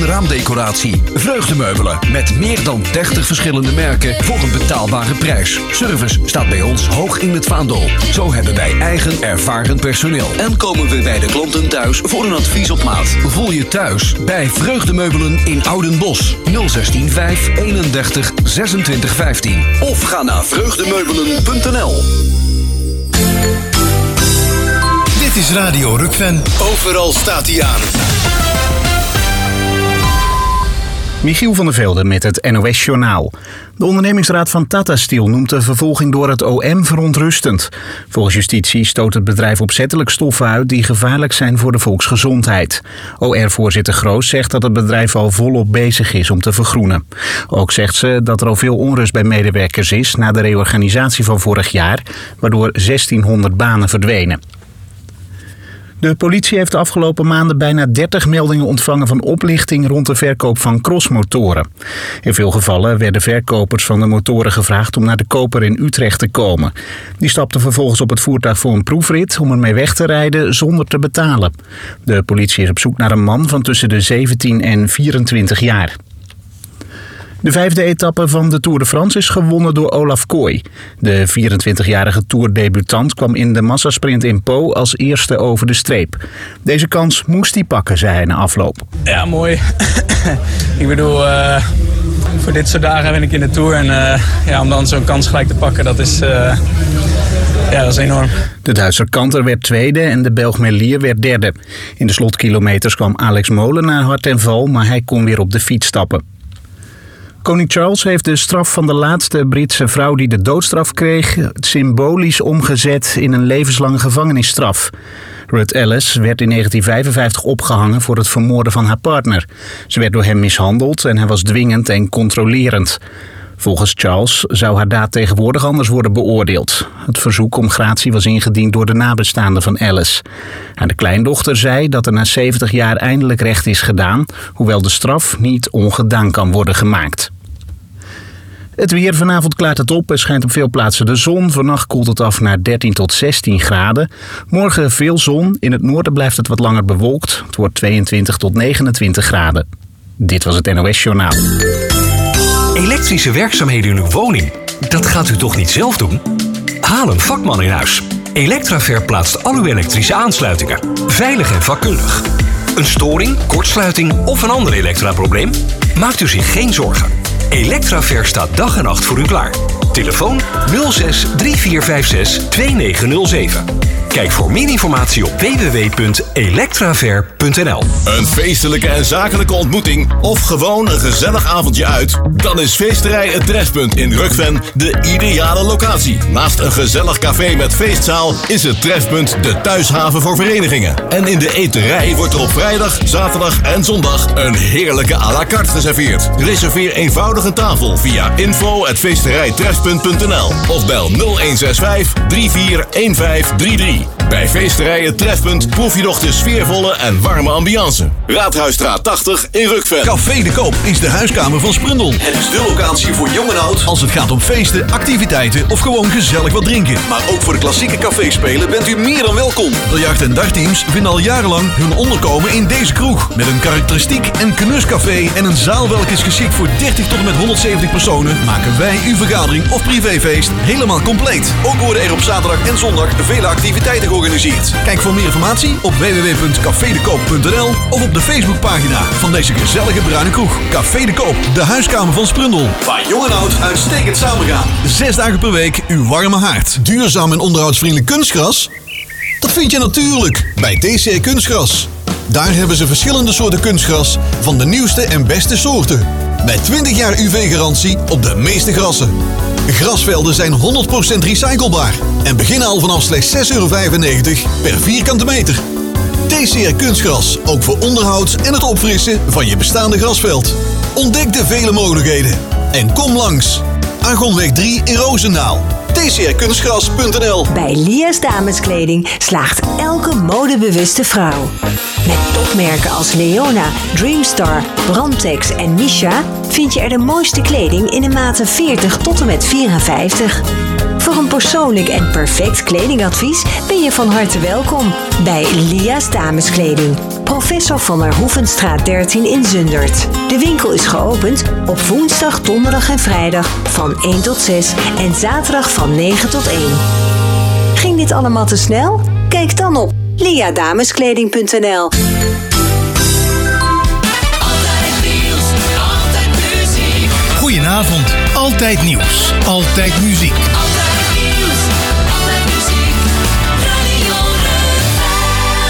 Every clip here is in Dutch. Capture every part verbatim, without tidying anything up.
raamdecoratie. Vreugdemeubelen met meer dan dertig verschillende merken voor een betaalbare prijs. Service staat bij ons hoog in het vaandel. Zo hebben wij eigen ervaren personeel. En komen we bij de klanten thuis voor een advies op maat. Voel je thuis bij Vreugdemeubelen in Oudenbosch. nul zestien vijf eenendertig zesentwintig vijftien. Of ga naar vreugdemeubelen punt n l. Dit is Radio Rukven. Overal staat hij aan. Michiel van der Velde met het N O S-journaal. De ondernemingsraad van Tata Steel noemt de vervolging door het O M verontrustend. Volgens justitie stoot het bedrijf opzettelijk stoffen uit die gevaarlijk zijn voor de volksgezondheid. O R-voorzitter Groos zegt dat het bedrijf al volop bezig is om te vergroenen. Ook zegt ze dat er al veel onrust bij medewerkers is na de reorganisatie van vorig jaar, waardoor zestienhonderd banen verdwenen. De politie heeft de afgelopen maanden bijna dertig meldingen ontvangen van oplichting rond de verkoop van crossmotoren. In veel gevallen werden verkopers van de motoren gevraagd om naar de koper in Utrecht te komen. Die stapten vervolgens op het voertuig voor een proefrit om ermee weg te rijden zonder te betalen. De politie is op zoek naar een man van tussen de zeventien en vierentwintig jaar. De vijfde etappe van de Tour de France is gewonnen door Olaf Kooi. De vierentwintigjarige tourdebutant kwam in de massasprint in Po als eerste over de streep. Deze kans moest hij pakken, zei hij na afloop. Ja, mooi. Ik bedoel, uh, voor dit soort dagen ben ik in de Tour. En uh, ja, om dan zo'n kans gelijk te pakken, dat is, uh, ja, dat is enorm. De Duitser Kanter werd tweede en de Belg Merlier werd derde. In de slotkilometers kwam Alex Molenaar hard ten val, maar hij kon weer op de fiets stappen. Koning Charles heeft de straf van de laatste Britse vrouw die de doodstraf kreeg symbolisch omgezet in een levenslange gevangenisstraf. Ruth Ellis werd in negentien vijfenvijftig opgehangen voor het vermoorden van haar partner. Ze werd door hem mishandeld en hij was dwingend en controlerend. Volgens Charles zou haar daad tegenwoordig anders worden beoordeeld. Het verzoek om gratie was ingediend door de nabestaanden van Alice. En de kleindochter zei dat er na zeventig jaar eindelijk recht is gedaan, hoewel de straf niet ongedaan kan worden gemaakt. Het weer. Vanavond klaart het op. Er schijnt op veel plaatsen de zon. Vannacht koelt het af naar dertien tot zestien graden. Morgen veel zon. In het noorden blijft het wat langer bewolkt. Het wordt tweeëntwintig tot negenentwintig graden. Dit was het N O S-journaal. Elektrische werkzaamheden in uw woning? Dat gaat u toch niet zelf doen? Haal een vakman in huis. Electraver plaatst al uw elektrische aansluitingen. Veilig en vakkundig. Een storing, kortsluiting of een ander elektraprobleem? Maakt u zich geen zorgen. Electraver staat dag en nacht voor u klaar. Telefoon nul zes drie vier vijf zes twee negen nul zeven. Kijk voor meer informatie op w w w punt electraver punt n l. Een feestelijke en zakelijke ontmoeting of gewoon een gezellig avondje uit? Dan is Feesterij Het Trefpunt in Rukven de ideale locatie. Naast een gezellig café met feestzaal is het Trefpunt de thuishaven voor verenigingen. En in de eterij wordt er op vrijdag, zaterdag en zondag een heerlijke à la carte geserveerd. Reserveer eenvoudig een tafel via info at feesterijtrefpunt punt n l of bel nul een zes vijf drie vier een vijf drie drie. Bij Feesterij Het Trefpunt proef je nog de sfeervolle en warme ambiance. Raadhuisstraat tachtig in Rukven. Café de Koop is de huiskamer van Sprundel. Het is de locatie voor jong en oud Als het gaat om feesten, activiteiten of gewoon gezellig wat drinken. Maar ook voor de klassieke caféspelen bent u meer dan welkom. De jacht- en dagteams vinden al jarenlang hun onderkomen in deze kroeg. Met een karakteristiek en knuscafé en een zaal welke is geschikt voor dertig tot en met honderdzeventig personen, maken wij uw vergadering of privéfeest helemaal compleet. Ook worden er op zaterdag en zondag vele activiteiten georganiseerd. Kijk voor meer informatie op w w w punt café de koop punt n l of op de Facebookpagina van deze gezellige bruine kroeg. Café de Koop, de huiskamer van Sprundel. Waar jong en oud uitstekend samengaan. Zes dagen per week uw warme haard. Duurzaam en onderhoudsvriendelijk kunstgras? Dat vind je natuurlijk bij D C Kunstgras. Daar hebben ze verschillende soorten kunstgras van de nieuwste en beste soorten. Met twintig jaar U V-garantie op de meeste grassen. Grasvelden zijn honderd procent recyclebaar en beginnen al vanaf slechts zes euro vijfennegentig per vierkante meter. T C R Kunstgras, ook voor onderhoud en het opfrissen van je bestaande grasveld. Ontdek de vele mogelijkheden en kom langs. Argonweg drie in Roosendaal. t c r kunstgras punt n l. Bij Lia's Dameskleding slaagt elke modebewuste vrouw. Met topmerken als Leona, Dreamstar, Brandtex en Misha vind je er de mooiste kleding in de maten veertig tot en met vierenvijftig. Voor een persoonlijk en perfect kledingadvies ben je van harte welkom bij Lia's Dameskleding. Professor van der Hoevenstraat dertien in Zundert. De winkel is geopend op woensdag, donderdag en vrijdag van één tot zes en zaterdag van negen tot één. Ging dit allemaal te snel? Kijk dan op liadameskleding punt n l. Goedenavond, altijd nieuws, altijd muziek. Altijd nieuws, altijd muziek, Radio Ruggen.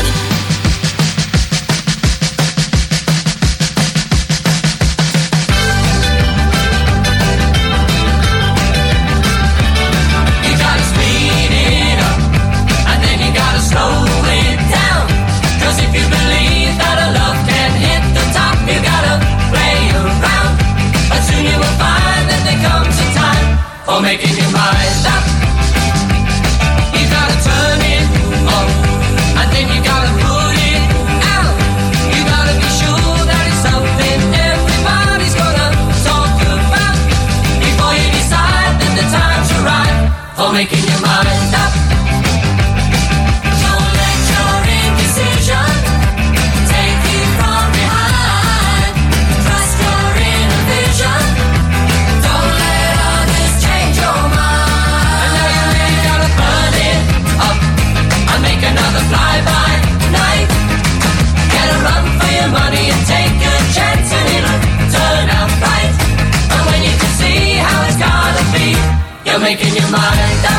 You gotta speed it up, and then you gotta slow it down. 'Cause if you believe that a love can hit the top, you gotta play around. But soon you will find that there comes a time for making your mind up. You gotta turn it on, and then you gotta put it out. You gotta be sure that it's something everybody's gonna talk about before you decide that the time's right for making your mind up. Don't let your indecision take you from behind. Trust your inner vision. Don't let others change your mind. And now you really gotta burn it up and make another fly-by night. Get a run for your money and take a chance and it'll turn out right. And when you can see how it's gotta be, you're making your mind up.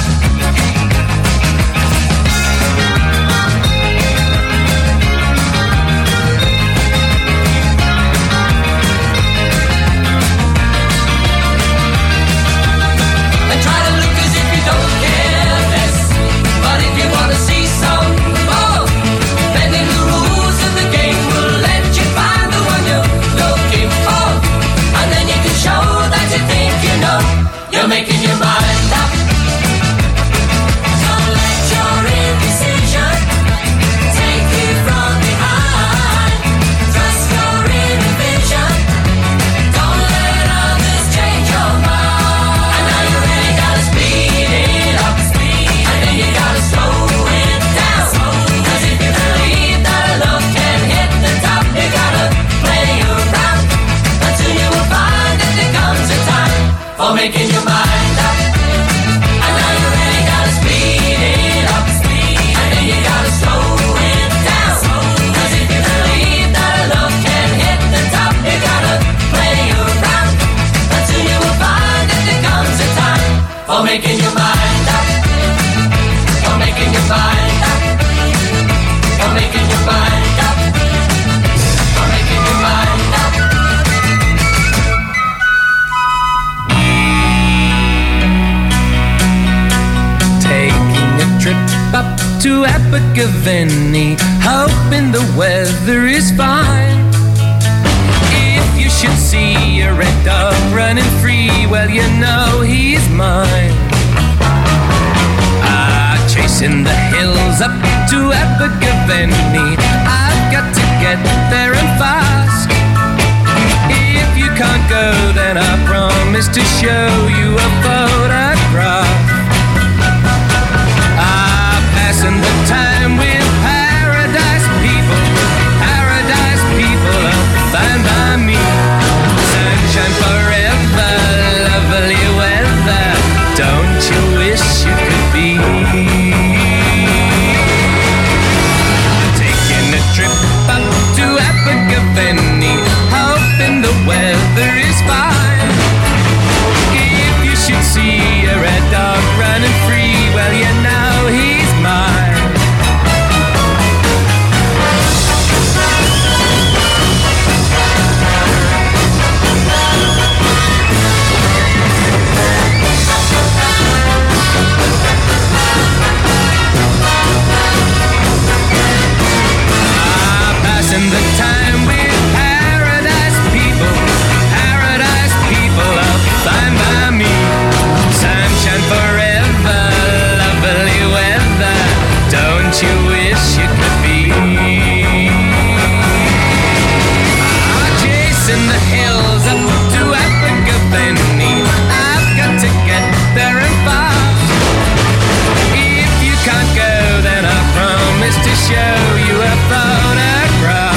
And try to look as if you don't care less. But if you wanna see some more, bending the rules of the game will let you find the one you're looking for. And then you can show that you think you know you're making your mind up. Don't let your indecision take you from behind. Trust your inner vision. Don't let others change your mind. And now you really gotta speed it up, and then you gotta slow it down. 'Cause if you believe that a love can hit the top, you gotta play around. But soon you will find that there comes a time for making your mind up. And now you really gotta speed it up, and then you gotta slow it down. 'Cause if you believe that a love can hit the top, you gotta play around. But soon you will find that there comes a time for making your mind up. For making your mind up. For making your mind up. For making your mind up. Taking a trip up to Abergavenny, hoping the weather is fine. If you should see a red dog running free, well, you know he's mine. Ah, chasing the hills up to Abergavenny, I've got to get there and fast. If you can't go, then I promise to show you a photograph. Ah, passing the time with paradise people, paradise people are fine by me. Sunshine forever, lovely weather, don't you wish you could be? Taking a trip up to Abergavenny, hoping the weather is fine. If you should see a red dog running free, well, you know he's mine. Ah, passing the time with paradise people, paradise people are fine by me. Sunshine forever, lovely weather, don't you wish you could be? Ah, chasing the hills up to Abergavenny, I've got to get there and fast. If you can't go, then I promise to show you a photograph.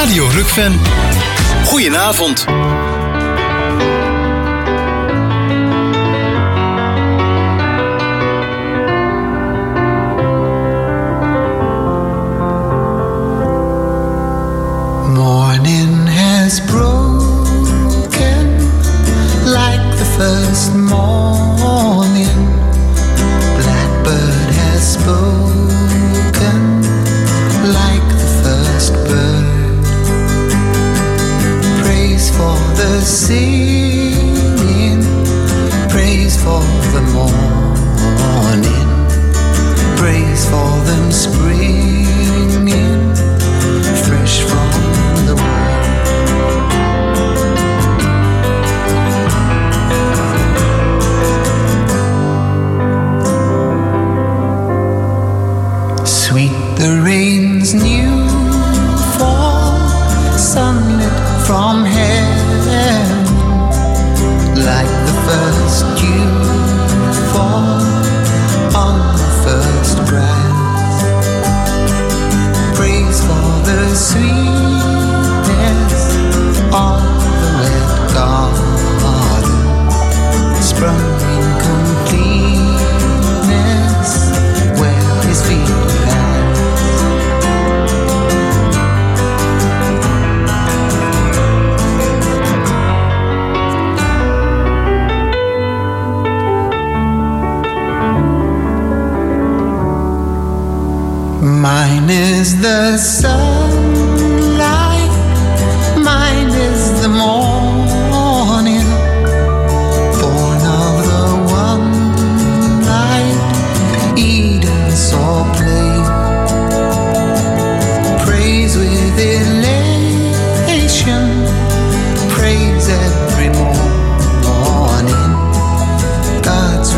Radio Rukven. Goedenavond. Morning has broken like the first morning. Blackbird has spoken like the first bird. Praise for the singing, praise for the morning, praise for them springing fresh from the world. Sweet the rain's new fall, sunlit from heaven, like the first dew fall on the first grass. Praise for the sweetness of the red garden, sprung in completeness where his feet pass. Mine is the sunlight, mine is the morning, born of the one light Eden saw play. Praise with elation, praise every morning, God's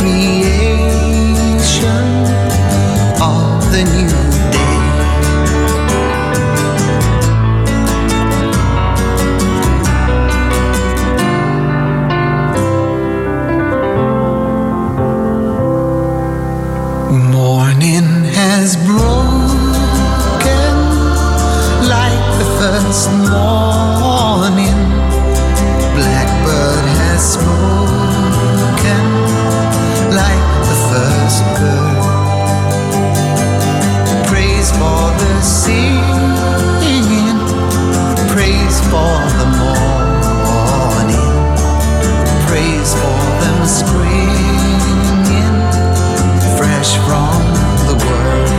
recreation of the new day. Morning has broken like the first morning. Blackbird has spoken like the first bird. Praise for the singing, praise for the morning, praise for them springing fresh from the world.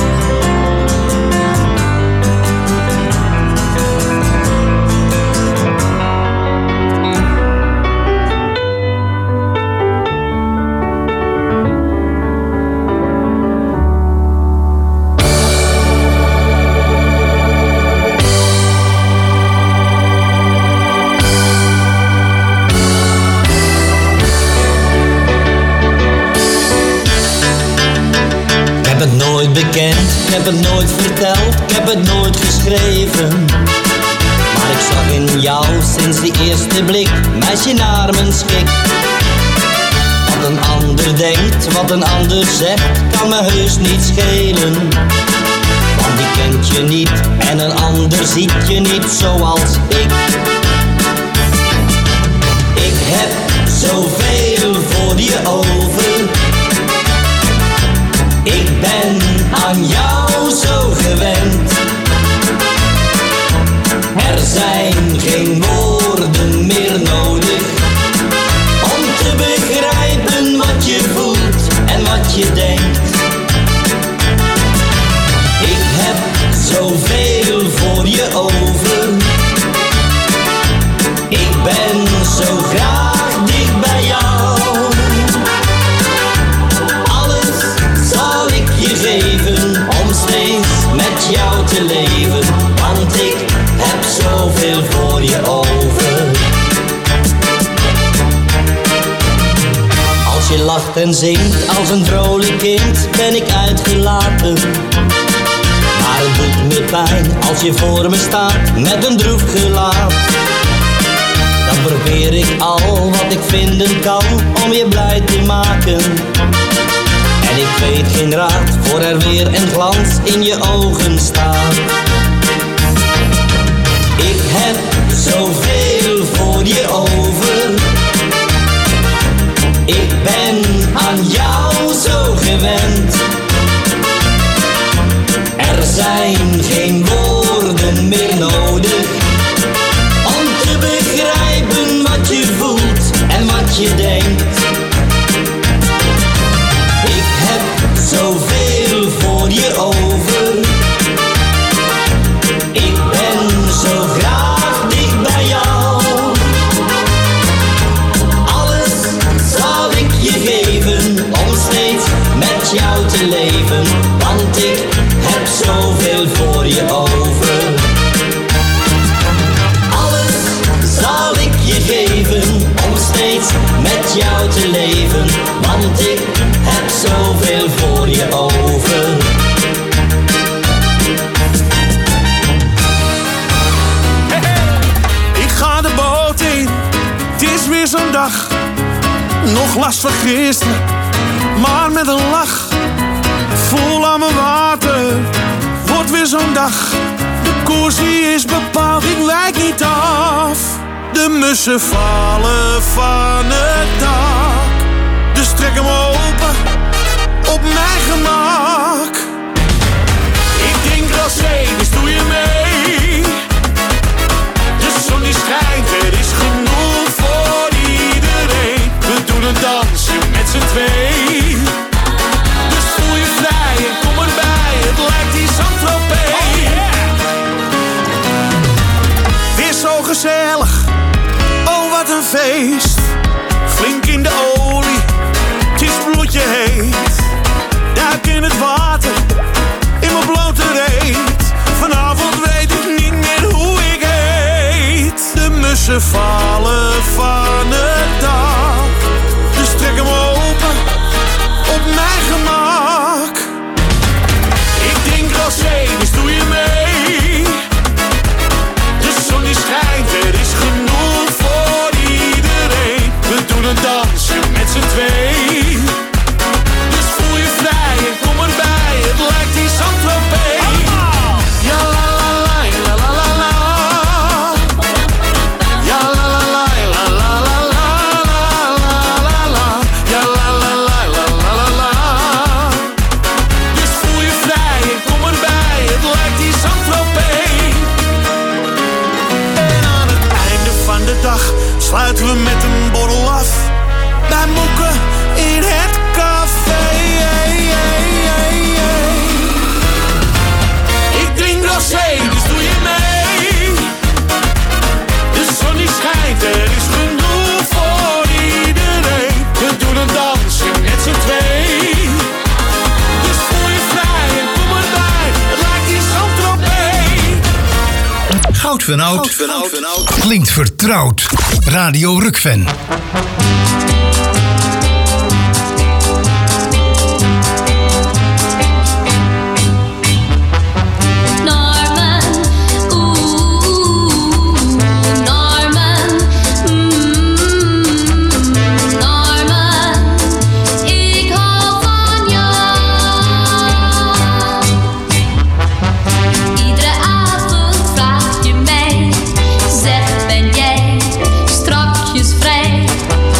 Ik heb het nooit bekend, ik heb het nooit verteld, ik heb het nooit geschreven. Maar ik zag in jou sinds die eerste blik, meisje naar mijn schik. Wat een ander denkt, wat een ander zegt, kan me heus niet schelen. Want die kent je niet en een ander ziet je niet zoals ik. Ik heb zoveel voor je over. Ik ben aan jou zo gewend. Er zijn geen woorden meer nodig om te begrijpen wat je voelt en wat je denkt. Ik heb zoveel voor je over. Ik ben zo graag dicht bij jou. Geven om steeds met jou te leven, want ik heb zoveel voor je over. Als je lacht en zingt als een vrolijk kind, ben ik uitgelaten. Maar het doet me pijn als je voor me staat met een droef gelaat. Dan probeer ik al wat ik vinden kan om je blij te maken. En ik weet geen raad voor er weer een glans in je ogen staat. heb zoveel voor je over. Ik ben aan jou zo gewend. Er zijn geen woorden meer nodig om te begrijpen wat je voelt en wat je denkt. Ik heb zoveel voor je over. Ik ben zo graag dicht bij jou. Alles zal ik je geven om steeds met jou te leven, want ik heb zoveel voor je over. Alles zal ik je geven om steeds met jou te leven, want ik heb zoveel voor je over. Hey, hey. Ik ga de boot in, het is weer zo'n dag. Nog last van gisteren, maar met een lach. Vol aan mijn water, wordt weer zo'n dag. De koers die is bepaald, ik wijk niet af. De mussen vallen van het dak, dus trek hem open, op mijn gemak. Ik drink rosé, dus doe je mee. De zon die schijnt, er is genoeg voor iedereen. We doen een dansje met z'n twee. Dus voel je vrij en kom erbij, het lijkt die Saint-Tropez. Oh yeah! Weer zo gezellig, oh wat een feest. Flink in de olie, het is bloedje heet. Duik in het water, in mijn blote reet. Vanavond weet ik niet meer hoe ik heet. De mussen vallen van het dak, dus trek hem open, op mijn gemak. Ik drink rosé, dus doe je mee. De zon die schijnt, er is genoeg voor iedereen. We doen een dansje met z'n twee. Dus voel je vrij en kom erbij, het lijkt die Saint-Tropez. Ja la la la, la la la la. Ja la la la, la la la la, la la la. Ja la la la, la la la la. Dus voel je vrij en kom erbij, het lijkt die Saint-Tropez. En aan het einde van de dag sluiten we met een borrel af. Bij Moeken in het café. Ik drink rosé, dus doe je mee. De zon die schijnt, er is genoeg voor iedereen. We doen een dansje met z'n twee. Dus voel je vrij en kom erbij, het lijkt die Saint-Tropez. Goud van Oud. Klinkt vertrouwd. Radio Rukven. Strakjes vrij.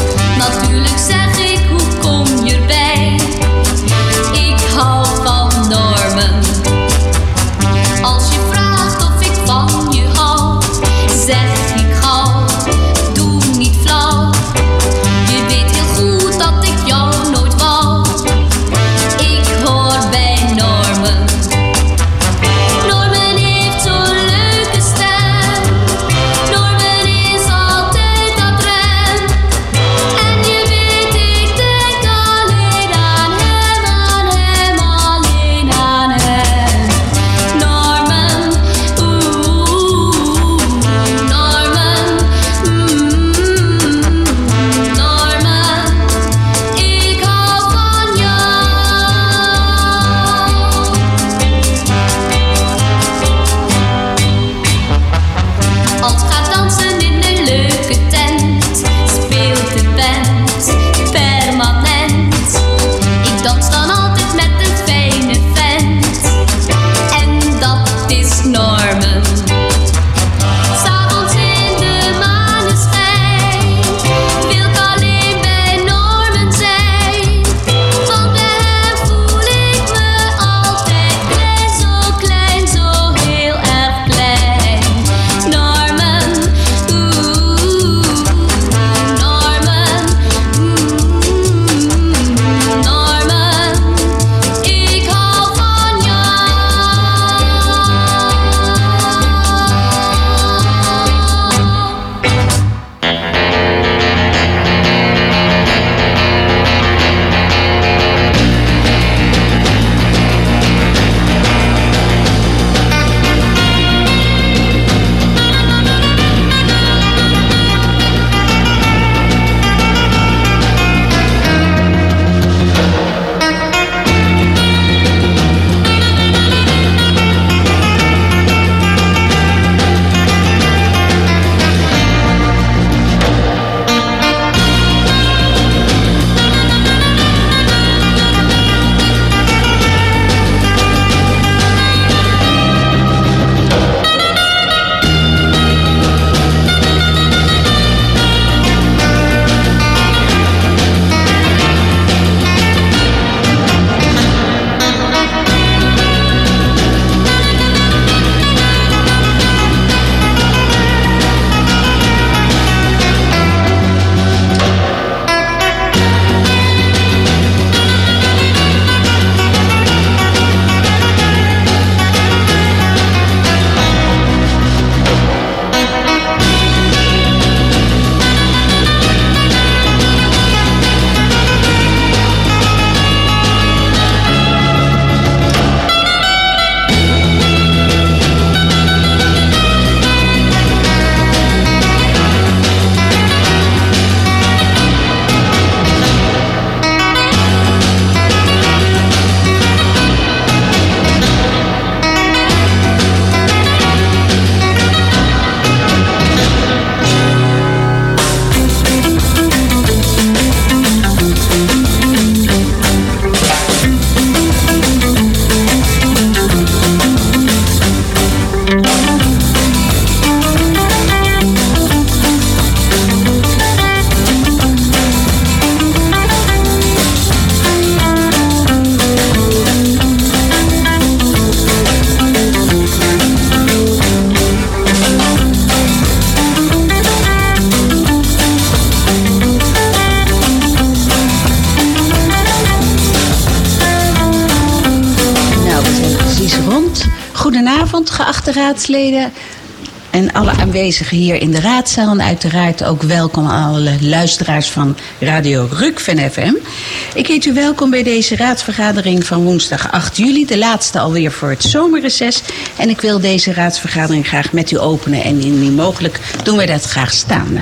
Goedenavond, geachte raadsleden en alle aanwezigen hier in de raadzaal. En uiteraard ook welkom aan alle luisteraars van Radio Rukven F M. Ik heet u welkom bij deze raadsvergadering van woensdag acht juli. De laatste alweer voor het zomerreces. En ik wil deze raadsvergadering graag met u openen. En indien mogelijk doen wij dat graag staande.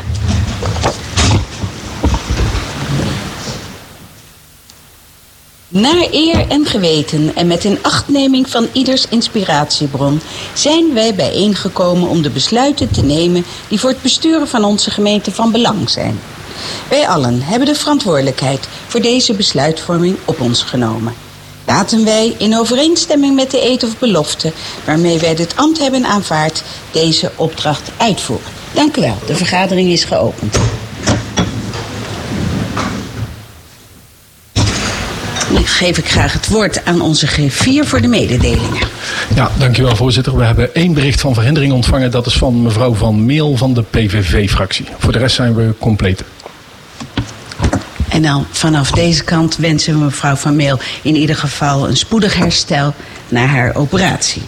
Naar eer en geweten en met inachtneming van ieders inspiratiebron zijn wij bijeengekomen om de besluiten te nemen die voor het besturen van onze gemeente van belang zijn. Wij allen hebben de verantwoordelijkheid voor deze besluitvorming op ons genomen. Laten wij in overeenstemming met de eed of belofte waarmee wij dit ambt hebben aanvaard deze opdracht uitvoeren. Dank u wel. De vergadering is geopend. Dan geef ik graag het woord aan onze G vier voor de mededelingen. Ja, dankjewel voorzitter. We hebben één bericht van verhindering ontvangen. Dat is van mevrouw Van Meel van de P V V-fractie. Voor de rest zijn we compleet. En dan vanaf deze kant wensen we mevrouw Van Meel in ieder geval een spoedig herstel na haar operatie.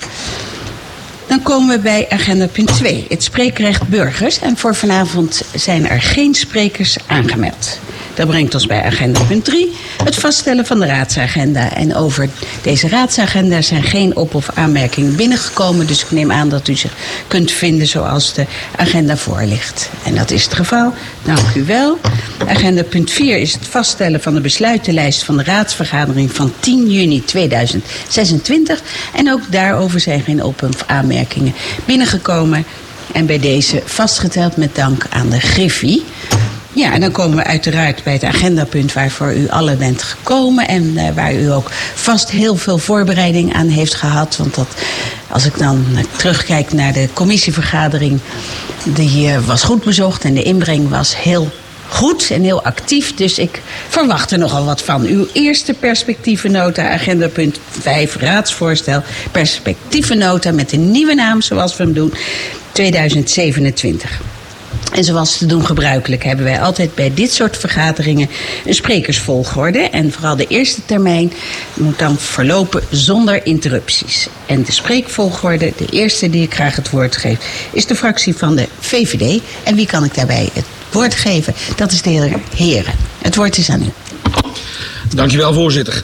Dan komen we bij agenda punt twee, het spreekrecht burgers. En voor vanavond zijn er geen sprekers aangemeld. Dat brengt ons bij agenda punt drie, het vaststellen van de raadsagenda. En over deze raadsagenda zijn geen op- of aanmerkingen binnengekomen. Dus ik neem aan dat u zich kunt vinden zoals de agenda voor ligt. En dat is het geval. Dank u wel. Agenda punt vier is het vaststellen van de besluitenlijst van de raadsvergadering van tien juni tweeduizend zesentwintig. En ook daarover zijn geen op- of aanmerkingen binnengekomen. En bij deze vastgeteld met dank aan de Griffie. Ja, en dan komen we uiteraard bij het agendapunt waarvoor u allen bent gekomen. En uh, waar u ook vast heel veel voorbereiding aan heeft gehad. Want dat, als ik dan uh, terugkijk naar de commissievergadering, die uh, was goed bezocht en de inbreng was heel goed en heel actief. Dus ik verwacht er nogal wat van. Uw eerste perspectievennota, agenda punt vijf, raadsvoorstel. Perspectievennota met een nieuwe naam, zoals we hem doen, tweeduizend zevenentwintig. En zoals te doen gebruikelijk hebben wij altijd bij dit soort vergaderingen een sprekersvolgorde. En vooral de eerste termijn moet dan verlopen zonder interrupties. En de spreekvolgorde, de eerste die ik graag het woord geef, is de fractie van de V V D. En wie kan ik daarbij het woord geven? Dat is de heer Heren. Het woord is aan u. Dankjewel, voorzitter.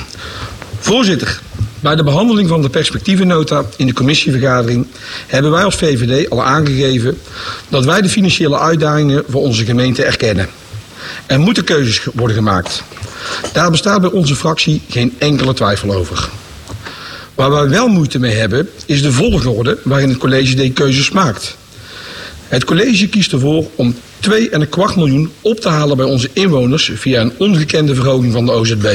Voorzitter. Bij de behandeling van de perspectievennota in de commissievergadering hebben wij als V V D al aangegeven dat wij de financiële uitdagingen voor onze gemeente erkennen. Er moeten keuzes worden gemaakt. Daar bestaat bij onze fractie geen enkele twijfel over. Waar wij wel moeite mee hebben is de volgorde waarin het college deze keuzes maakt. Het college kiest ervoor om twee komma vijf miljoen op te halen bij onze inwoners via een ongekende verhoging van de O Z B.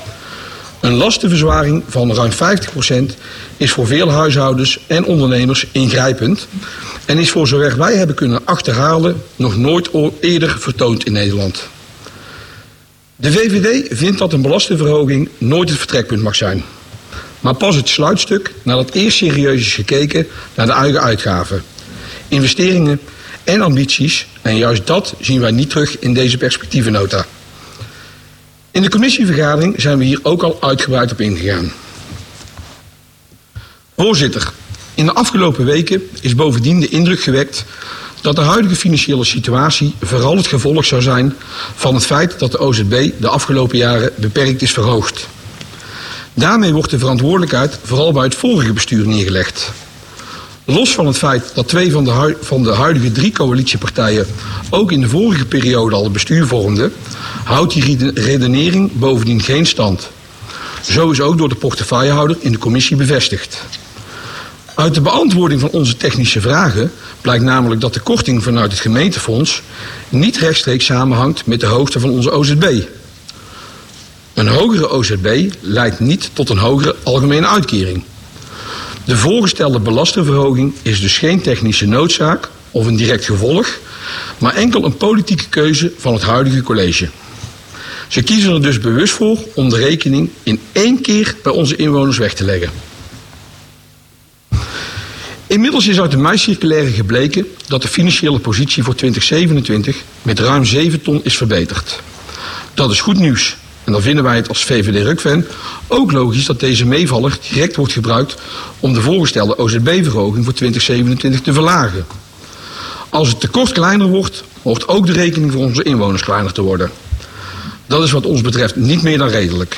Een lastenverzwaring van ruim vijftig procent is voor veel huishoudens en ondernemers ingrijpend en is voor zover wij hebben kunnen achterhalen nog nooit eerder vertoond in Nederland. De V V D vindt dat een belastingverhoging nooit het vertrekpunt mag zijn, maar pas het sluitstuk nadat eerst serieus is gekeken naar de eigen uitgaven, investeringen en ambities, en juist dat zien wij niet terug in deze perspectievennota. In de commissievergadering zijn we hier ook al uitgebreid op ingegaan. Voorzitter, in de afgelopen weken is bovendien de indruk gewekt dat de huidige financiële situatie vooral het gevolg zou zijn van het feit dat de O Z B de afgelopen jaren beperkt is verhoogd. Daarmee wordt de verantwoordelijkheid vooral bij het vorige bestuur neergelegd. Los van het feit dat twee van de, hu- van de huidige drie coalitiepartijen ook in de vorige periode al het bestuur vormden, houdt die redenering bovendien geen stand. Zo is ook door de portefeuillehouder in de commissie bevestigd. Uit de beantwoording van onze technische vragen blijkt namelijk dat de korting vanuit het gemeentefonds niet rechtstreeks samenhangt met de hoogte van onze O Z B. Een hogere O Z B leidt niet tot een hogere algemene uitkering. De voorgestelde belastingverhoging is dus geen technische noodzaak of een direct gevolg, maar enkel een politieke keuze van het huidige college. Ze kiezen er dus bewust voor om de rekening in één keer bij onze inwoners weg te leggen. Inmiddels is uit de mei-circulaire gebleken dat de financiële positie voor twintig zevenentwintig met ruim zeven ton is verbeterd. Dat is goed nieuws, En dan vinden wij het als V V D-Rukven ook logisch dat deze meevaller direct wordt gebruikt om de voorgestelde O Z B-verhoging voor twintig zevenentwintig te verlagen. Als het tekort kleiner wordt, hoort ook de rekening voor onze inwoners kleiner te worden. Dat is wat ons betreft niet meer dan redelijk.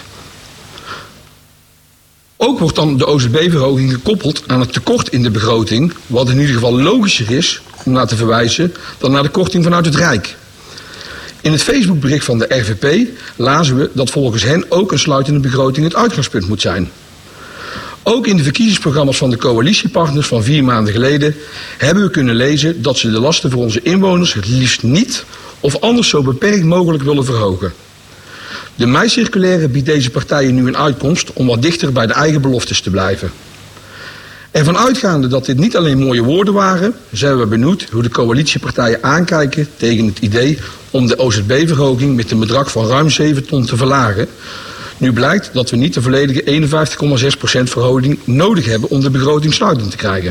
Ook wordt dan de O Z B-verhoging gekoppeld aan het tekort in de begroting, wat in ieder geval logischer is om naar te verwijzen dan naar de korting vanuit het Rijk. In het Facebookbericht van de R V P lazen we dat volgens hen ook een sluitende begroting het uitgangspunt moet zijn. Ook in de verkiezingsprogramma's van de coalitiepartners van vier maanden geleden hebben we kunnen lezen dat ze de lasten voor onze inwoners het liefst niet of anders zo beperkt mogelijk willen verhogen. De mei-circulaire biedt deze partijen nu een uitkomst om wat dichter bij de eigen beloftes te blijven. Ervan uitgaande dat dit niet alleen mooie woorden waren, zijn we benieuwd hoe de coalitiepartijen aankijken tegen het idee om de O Z B-verhoging met een bedrag van ruim zeven ton te verlagen. Nu blijkt dat we niet de volledige eenenvijftig komma zes procent verhoging nodig hebben om de begroting sluitend te krijgen.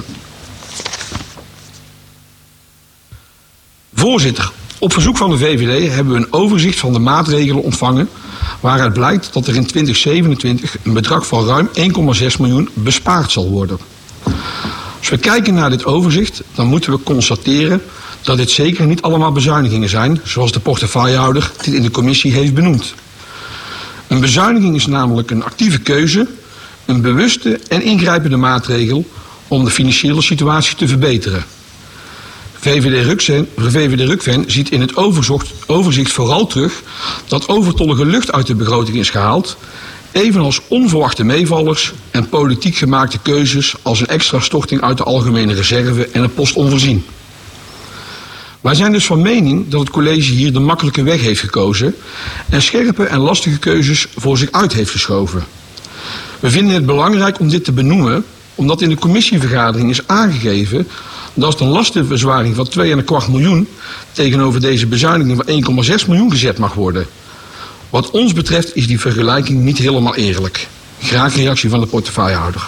Voorzitter, op verzoek van de V V D hebben we een overzicht van de maatregelen ontvangen waaruit blijkt dat er in twintig zevenentwintig een bedrag van ruim één komma zes miljoen bespaard zal worden. Als we kijken naar dit overzicht, dan moeten we constateren dat dit zeker niet allemaal bezuinigingen zijn, zoals de portefeuillehouder dit in de commissie heeft benoemd. Een bezuiniging is namelijk een actieve keuze, een bewuste en ingrijpende maatregel om de financiële situatie te verbeteren. V V D-Rukven ziet in het overzicht vooral terug dat overtollige lucht uit de begroting is gehaald, evenals onverwachte meevallers en politiek gemaakte keuzes als een extra storting uit de algemene reserve en een post onvoorzien. Wij zijn dus van mening dat het college hier de makkelijke weg heeft gekozen en scherpe en lastige keuzes voor zich uit heeft geschoven. We vinden het belangrijk om dit te benoemen, omdat in de commissievergadering is aangegeven dat als een lastenverzwaring van twee komma vijf miljoen tegenover deze bezuiniging van één komma zes miljoen gezet mag worden. Wat ons betreft is die vergelijking niet helemaal eerlijk. Graag reactie van de portefeuillehouder.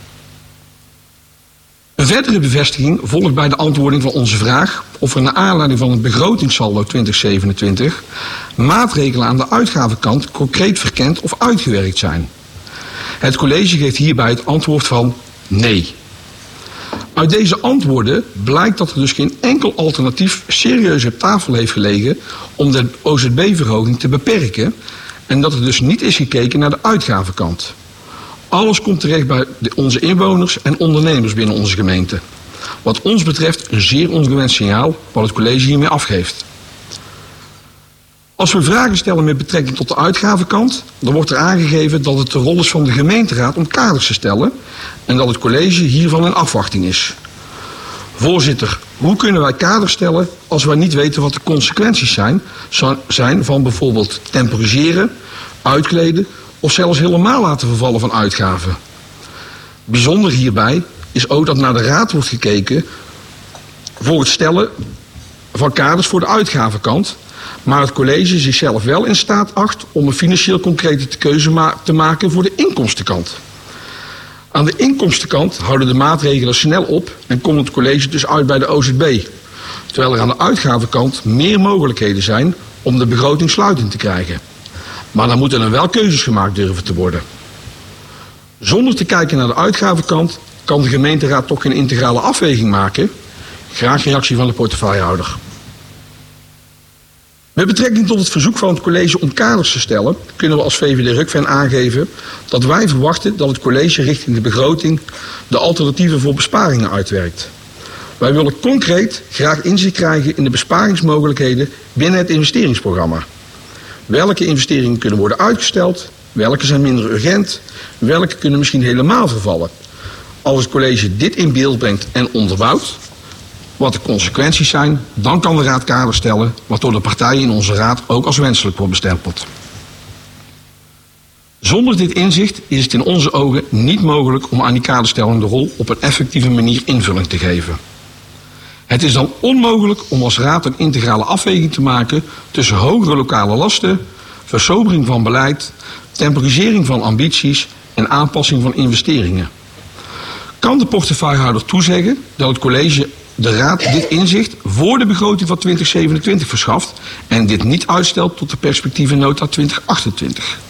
Een verdere bevestiging volgt bij de antwoording van onze vraag of er naar aanleiding van het begrotingssaldo twintig zevenentwintig maatregelen aan de uitgavenkant concreet verkend of uitgewerkt zijn. Het college geeft hierbij het antwoord van nee. Uit deze antwoorden blijkt dat er dus geen enkel alternatief serieus op tafel heeft gelegen om de O Z B-verhoging te beperken en dat er dus niet is gekeken naar de uitgavenkant. Alles komt terecht bij de, onze inwoners en ondernemers binnen onze gemeente. Wat ons betreft een zeer ongewenst signaal wat het college hiermee afgeeft. Als we vragen stellen met betrekking tot de uitgavenkant, dan wordt er aangegeven dat het de rol is van de gemeenteraad om kaders te stellen en dat het college hiervan in afwachting is. Voorzitter, hoe kunnen wij kaders stellen als wij niet weten wat de consequenties zijn, zijn van bijvoorbeeld temporiseren, uitkleden of zelfs helemaal laten vervallen van uitgaven? Bijzonder hierbij is ook dat naar de raad wordt gekeken voor het stellen van kaders voor de uitgavenkant, maar het college zichzelf wel in staat acht om een financieel concrete keuze ma- te maken voor de inkomstenkant. Aan de inkomstenkant houden de maatregelen snel op en komt het college dus uit bij de O Z B, terwijl er aan de uitgavenkant meer mogelijkheden zijn om de begroting sluitend te krijgen. Maar dan moeten er wel keuzes gemaakt durven te worden. Zonder te kijken naar de uitgavenkant kan de gemeenteraad toch geen integrale afweging maken. Graag reactie van de portefeuillehouder. Met betrekking tot het verzoek van het college om kaders te stellen, kunnen we als V V D-Rukven aangeven dat wij verwachten dat het college richting de begroting de alternatieven voor besparingen uitwerkt. Wij willen concreet graag inzicht krijgen in de besparingsmogelijkheden binnen het investeringsprogramma. Welke investeringen kunnen worden uitgesteld, welke zijn minder urgent, welke kunnen misschien helemaal vervallen. Als het college dit in beeld brengt en onderbouwt wat de consequenties zijn, dan kan de raad kaders stellen wat door de partijen in onze raad ook als wenselijk wordt bestempeld. Zonder dit inzicht is het in onze ogen niet mogelijk om aan die kaderstellende rol op een effectieve manier invulling te geven. Het is dan onmogelijk om als raad een integrale afweging te maken tussen hogere lokale lasten, versobering van beleid, temporisering van ambities en aanpassing van investeringen. Kan de portefeuillehouder toezeggen dat het college de Raad dit inzicht voor de begroting van twintig zevenentwintig verschaft en dit niet uitstelt tot de perspectievennota twintig achtentwintig.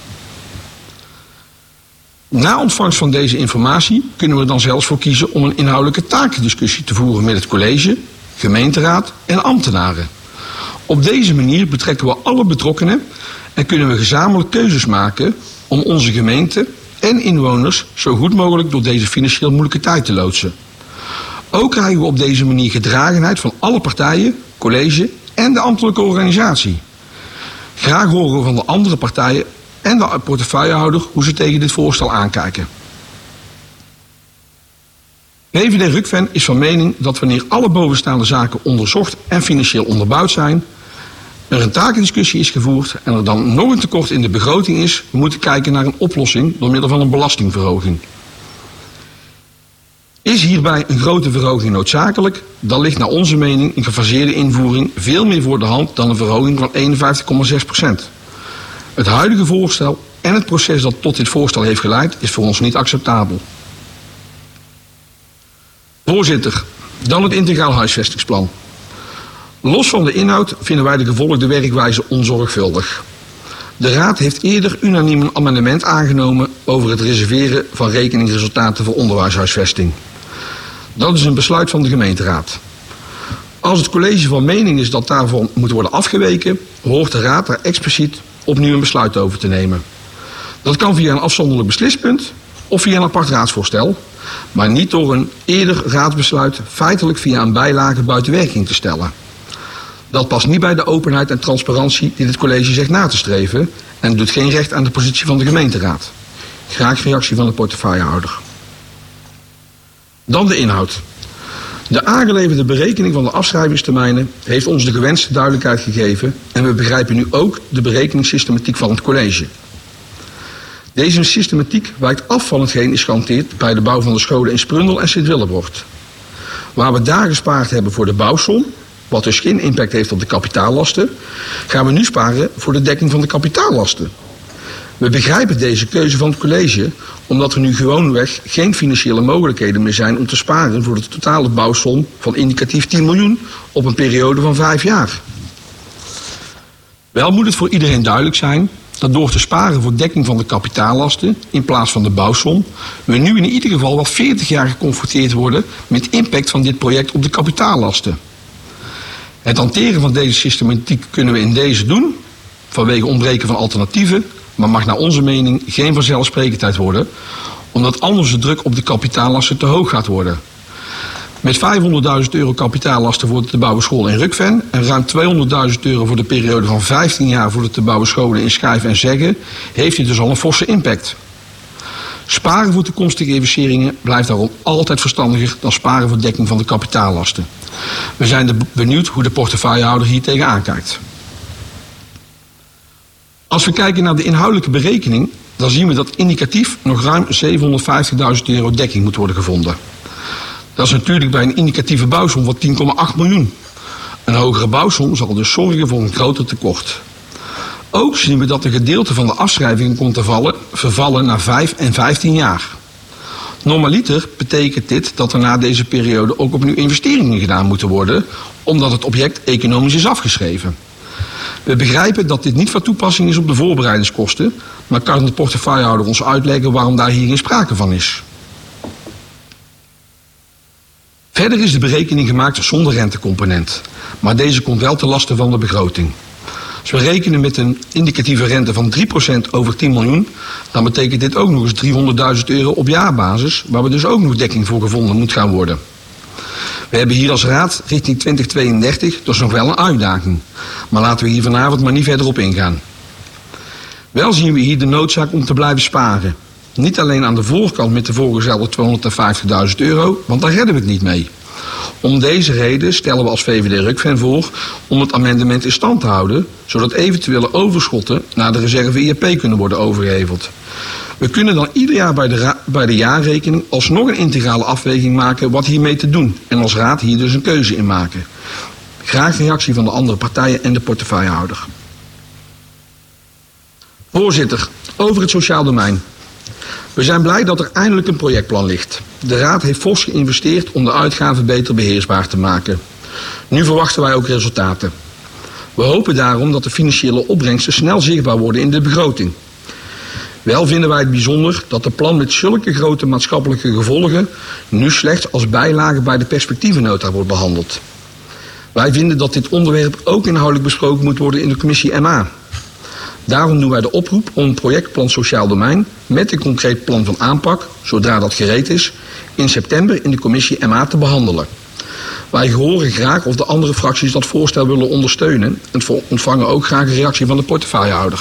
Na ontvangst van deze informatie kunnen we dan zelfs voor kiezen om een inhoudelijke takendiscussie te voeren met het college, gemeenteraad en ambtenaren. Op deze manier betrekken we alle betrokkenen en kunnen we gezamenlijk keuzes maken om onze gemeente en inwoners zo goed mogelijk door deze financieel moeilijke tijd te loodsen. Ook krijgen we op deze manier gedragenheid van alle partijen, college en de ambtelijke organisatie. Graag horen we van de andere partijen en de portefeuillehouder hoe ze tegen dit voorstel aankijken. V V D Rukven is van mening dat wanneer alle bovenstaande zaken onderzocht en financieel onderbouwd zijn, er een takendiscussie is gevoerd en er dan nog een tekort in de begroting is, we moeten kijken naar een oplossing door middel van een belastingverhoging. Is hierbij een grote verhoging noodzakelijk, dan ligt naar onze mening een gefaseerde invoering veel meer voor de hand dan een verhoging van eenenvijftig komma zes procent. Het huidige voorstel en het proces dat tot dit voorstel heeft geleid is voor ons niet acceptabel. Voorzitter, dan het integraal huisvestingsplan. Los van de inhoud vinden wij de gevolgde werkwijze onzorgvuldig. De Raad heeft eerder unaniem een amendement aangenomen over het reserveren van rekeningresultaten voor onderwijshuisvesting. Dat is een besluit van de gemeenteraad. Als het college van mening is dat daarvan moet worden afgeweken, hoort de Raad daar expliciet opnieuw een besluit over te nemen. Dat kan via een afzonderlijk beslispunt of via een apart raadsvoorstel, maar niet door een eerder raadsbesluit feitelijk via een bijlage buiten werking te stellen. Dat past niet bij de openheid en transparantie die het college zegt na te streven en doet geen recht aan de positie van de gemeenteraad. Graag reactie van de portefeuillehouder. Dan de inhoud. De aangeleverde berekening van de afschrijvingstermijnen heeft ons de gewenste duidelijkheid gegeven en we begrijpen nu ook de berekeningssystematiek van het college. Deze systematiek wijkt af van hetgeen is gehanteerd bij de bouw van de scholen in Sprundel en Sint-Willebord. Waar we daar gespaard hebben voor de bouwsom, wat dus geen impact heeft op de kapitaallasten, gaan we nu sparen voor de dekking van de kapitaallasten. We begrijpen deze keuze van het college omdat er nu gewoonweg geen financiële mogelijkheden meer zijn om te sparen voor de totale bouwsom van indicatief tien miljoen op een periode van vijf jaar. Wel moet het voor iedereen duidelijk zijn dat door te sparen voor dekking van de kapitaallasten in plaats van de bouwsom, we nu in ieder geval wel veertig jaar geconfronteerd worden met impact van dit project op de kapitaallasten. Het hanteren van deze systematiek kunnen we in deze doen, vanwege ontbreken van alternatieven, maar mag naar onze mening geen vanzelfsprekendheid worden, omdat anders de druk op de kapitaallasten te hoog gaat worden. Met vijfhonderdduizend euro kapitaallasten voor de te bouwen school in Rukven en ruim tweehonderdduizend euro voor de periode van vijftien jaar voor de te bouwen scholen in Schijf en Zeggen, heeft dit dus al een forse impact. Sparen voor toekomstige investeringen blijft daarom altijd verstandiger dan sparen voor dekking van de kapitaallasten. We zijn benieuwd hoe de portefeuillehouder hier tegenaan kijkt. Als we kijken naar de inhoudelijke berekening, dan zien we dat indicatief nog ruim zevenhonderdvijftigduizend euro dekking moet worden gevonden. Dat is natuurlijk bij een indicatieve bouwsom van tien komma acht miljoen. Een hogere bouwsom zal dus zorgen voor een groter tekort. Ook zien we dat een gedeelte van de afschrijvingen komt te vallen, vervallen na vijf en vijftien jaar. Normaliter betekent dit dat er na deze periode ook opnieuw investeringen gedaan moeten worden, omdat het object economisch is afgeschreven. We begrijpen dat dit niet van toepassing is op de voorbereidingskosten, maar kan de portefeuillehouder ons uitleggen waarom daar hier geen sprake van is. Verder is de berekening gemaakt zonder rentecomponent, maar deze komt wel ten laste van de begroting. Als we rekenen met een indicatieve rente van drie procent over tien miljoen, dan betekent dit ook nog eens driehonderdduizend euro op jaarbasis, waar we dus ook nog dekking voor gevonden moet gaan worden. We hebben hier als raad richting twintig tweeëndertig dus nog wel een uitdaging, maar laten we hier vanavond maar niet verder op ingaan. Wel zien we hier de noodzaak om te blijven sparen. Niet alleen aan de voorkant met de voorgestelde tweehonderdvijftigduizend euro, want daar redden we het niet mee. Om deze reden stellen we als V V D Rukven voor om het amendement in stand te houden, zodat eventuele overschotten naar de reserve I R P kunnen worden overgeheveld. We kunnen dan ieder jaar bij de, bij de jaarrekening alsnog een integrale afweging maken wat hiermee te doen en als raad hier dus een keuze in maken. Graag reactie van de andere partijen en de portefeuillehouder. Voorzitter, over het sociaal domein. We zijn blij dat er eindelijk een projectplan ligt. De Raad heeft fors geïnvesteerd om de uitgaven beter beheersbaar te maken. Nu verwachten wij ook resultaten. We hopen daarom dat de financiële opbrengsten snel zichtbaar worden in de begroting. Wel vinden wij het bijzonder dat het plan met zulke grote maatschappelijke gevolgen nu slechts als bijlage bij de perspectievennota wordt behandeld. Wij vinden dat dit onderwerp ook inhoudelijk besproken moet worden in de commissie M A. Daarom doen wij de oproep om een projectplan Sociaal Domein met een concreet plan van aanpak, zodra dat gereed is, in september in de commissie M A te behandelen. Wij horen graag of de andere fracties dat voorstel willen ondersteunen en ontvangen ook graag een reactie van de portefeuillehouder.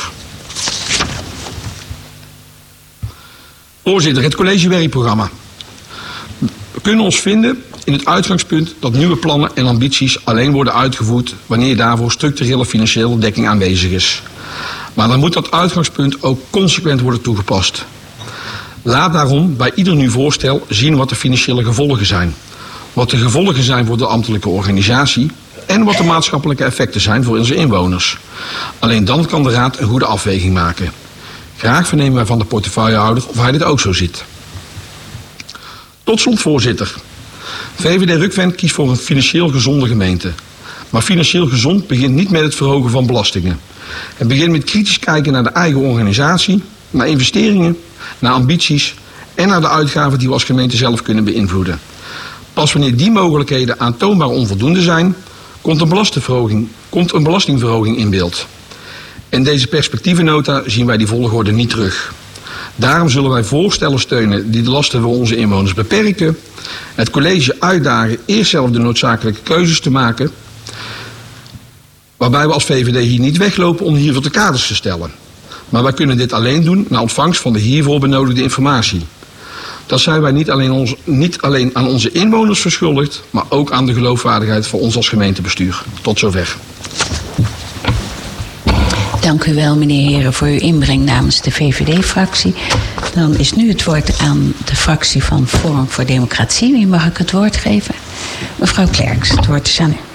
Voorzitter, het collegewerkprogramma. We kunnen ons vinden in het uitgangspunt dat nieuwe plannen en ambities alleen worden uitgevoerd wanneer daarvoor structurele financiële dekking aanwezig is. Maar dan moet dat uitgangspunt ook consequent worden toegepast. Laat daarom bij ieder nieuw voorstel zien wat de financiële gevolgen zijn. Wat de gevolgen zijn voor de ambtelijke organisatie en wat de maatschappelijke effecten zijn voor onze inwoners. Alleen dan kan de Raad een goede afweging maken. Graag vernemen wij van de portefeuillehouder of hij dit ook zo ziet. Tot slot, voorzitter. V V D Rukven kiest voor een financieel gezonde gemeente. Maar financieel gezond begint niet met het verhogen van belastingen. Het begint met kritisch kijken naar de eigen organisatie, naar investeringen, naar ambities en naar de uitgaven die we als gemeente zelf kunnen beïnvloeden. Pas wanneer die mogelijkheden aantoonbaar onvoldoende zijn, komt een belastingverhoging, komt een belastingverhoging in beeld. In deze perspectievennota zien wij die volgorde niet terug. Daarom zullen wij voorstellen steunen die de lasten voor onze inwoners beperken. Het college uitdagen eerst zelf de noodzakelijke keuzes te maken. Waarbij we als V V D hier niet weglopen om hiervoor de kaders te stellen. Maar wij kunnen dit alleen doen na ontvangst van de hiervoor benodigde informatie. Dat zijn wij niet alleen, ons, niet alleen aan onze inwoners verschuldigd, maar ook aan de geloofwaardigheid van ons als gemeentebestuur. Tot zover. Dank u wel, meneer Heren, voor uw inbreng namens de V V D-fractie. Dan is nu het woord aan de fractie van Forum voor Democratie. Wie mag ik het woord geven? Mevrouw Klerks, het woord is aan u.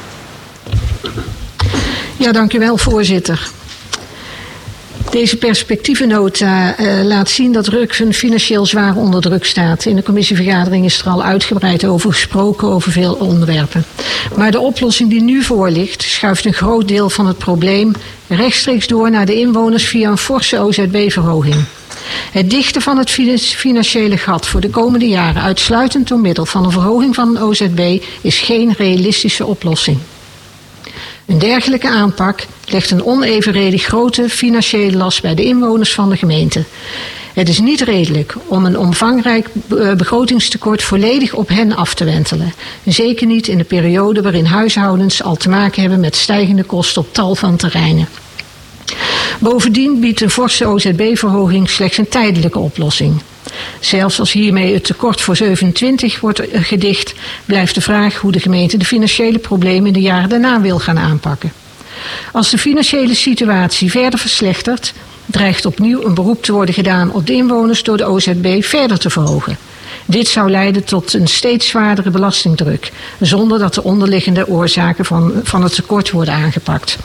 Ja, dank u wel, voorzitter. Deze perspectievennota uh, laat zien dat Rukven financieel zwaar onder druk staat. In de commissievergadering is er al uitgebreid over gesproken, over veel onderwerpen. Maar de oplossing die nu voor ligt, schuift een groot deel van het probleem rechtstreeks door naar de inwoners via een forse O Z B-verhoging. Het dichten van het financiële gat voor de komende jaren uitsluitend door middel van een verhoging van een O Z B is geen realistische oplossing. Een dergelijke aanpak legt een onevenredig grote financiële last bij de inwoners van de gemeente. Het is niet redelijk om een omvangrijk begrotingstekort volledig op hen af te wentelen. Zeker niet in de periode waarin huishoudens al te maken hebben met stijgende kosten op tal van terreinen. Bovendien biedt een forse O Z B-verhoging slechts een tijdelijke oplossing. Zelfs als hiermee het tekort voor zevenentwintig wordt gedicht, blijft de vraag hoe de gemeente de financiële problemen in de jaren daarna wil gaan aanpakken. Als de financiële situatie verder verslechtert, dreigt opnieuw een beroep te worden gedaan op de inwoners door de O Z B verder te verhogen. Dit zou leiden tot een steeds zwaardere belastingdruk, zonder dat de onderliggende oorzaken van, van het tekort worden aangepakt.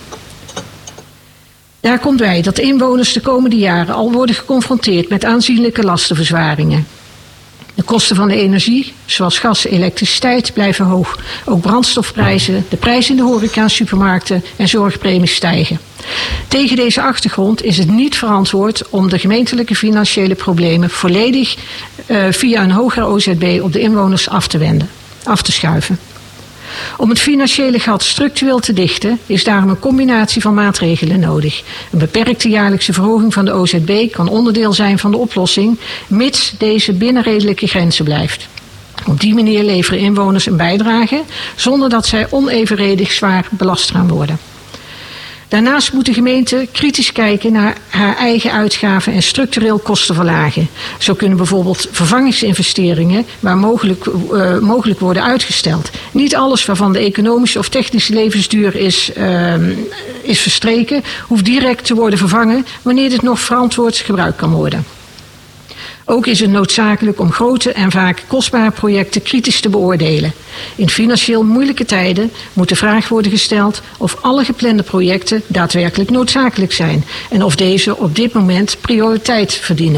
Daar komt bij dat de inwoners de komende jaren al worden geconfronteerd met aanzienlijke lastenverzwaringen. De kosten van de energie, zoals gas en elektriciteit, blijven hoog. Ook brandstofprijzen, de prijzen in de horeca, supermarkten en zorgpremies stijgen. Tegen deze achtergrond is het niet verantwoord om de gemeentelijke financiële problemen volledig uh, via een hogere O Z B op de inwoners af te wenden, af te schuiven. Om het financiële gat structureel te dichten is daarom een combinatie van maatregelen nodig. Een beperkte jaarlijkse verhoging van de O Z B kan onderdeel zijn van de oplossing, mits deze binnen redelijke grenzen blijft. Op die manier leveren inwoners een bijdrage zonder dat zij onevenredig zwaar belast gaan worden. Daarnaast moet de gemeente kritisch kijken naar haar eigen uitgaven en structureel kosten verlagen. Zo kunnen bijvoorbeeld vervangingsinvesteringen waar mogelijk, uh, mogelijk worden uitgesteld. Niet alles waarvan de economische of technische levensduur is, uh, is verstreken, hoeft direct te worden vervangen wanneer dit nog verantwoord gebruikt kan worden. Ook is het noodzakelijk om grote en vaak kostbare projecten kritisch te beoordelen. In financieel moeilijke tijden moet de vraag worden gesteld of alle geplande projecten daadwerkelijk noodzakelijk zijn en of deze op dit moment prioriteit verdienen.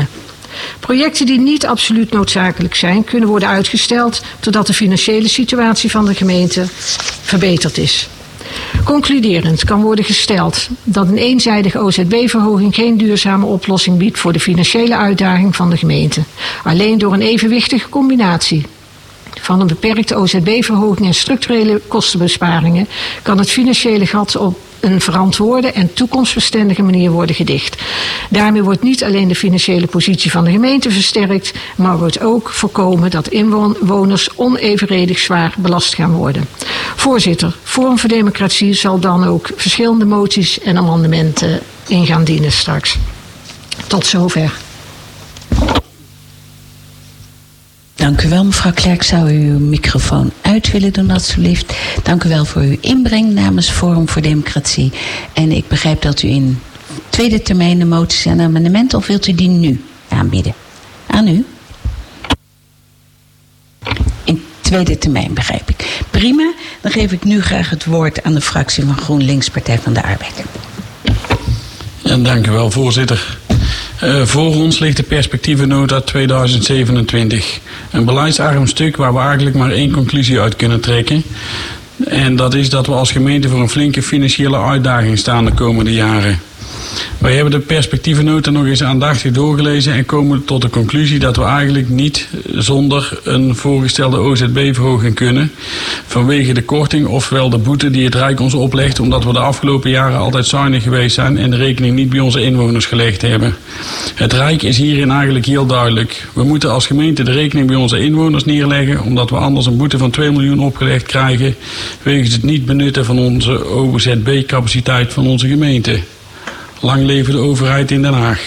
Projecten die niet absoluut noodzakelijk zijn, kunnen worden uitgesteld totdat de financiële situatie van de gemeente verbeterd is. Concluderend kan worden gesteld dat een eenzijdige O Z B-verhoging geen duurzame oplossing biedt voor de financiële uitdaging van de gemeente. Alleen door een evenwichtige combinatie van een beperkte O Z B-verhoging en structurele kostenbesparingen kan het financiële gat op een verantwoorde en toekomstbestendige manier worden gedicht. Daarmee wordt niet alleen de financiële positie van de gemeente versterkt, maar wordt ook voorkomen dat inwoners onevenredig zwaar belast gaan worden. Voorzitter, Forum voor Democratie zal dan ook verschillende moties en amendementen in gaan dienen straks. Tot zover. Dank u wel, mevrouw Klerk. Zou u uw microfoon uit willen doen, alstublieft? Dank u wel voor uw inbreng namens Forum voor Democratie. En ik begrijp dat u in tweede termijn de moties en amendementen, of wilt u die nu aanbieden? Aan u? In tweede termijn, begrijp ik. Prima, dan geef ik nu graag het woord aan de fractie van GroenLinks, Partij van de Arbeid. Ja, dank u wel, voorzitter. Uh, voor ons ligt de perspectievennota tweeduizend zevenentwintig. Een beleidsarm stuk waar we eigenlijk maar één conclusie uit kunnen trekken. En dat is dat we als gemeente voor een flinke financiële uitdaging staan de komende jaren. Wij hebben de perspectievennota nog eens aandachtig doorgelezen en komen tot de conclusie dat we eigenlijk niet zonder een voorgestelde O Z B-verhoging kunnen. Vanwege de korting ofwel de boete die het Rijk ons oplegt, omdat we de afgelopen jaren altijd zuinig geweest zijn en de rekening niet bij onze inwoners gelegd hebben. Het Rijk is hierin eigenlijk heel duidelijk. We moeten als gemeente de rekening bij onze inwoners neerleggen, omdat we anders een boete van twee miljoen opgelegd krijgen wegens het niet benutten van onze O Z B-capaciteit van onze gemeente. Lang leven de overheid in Den Haag.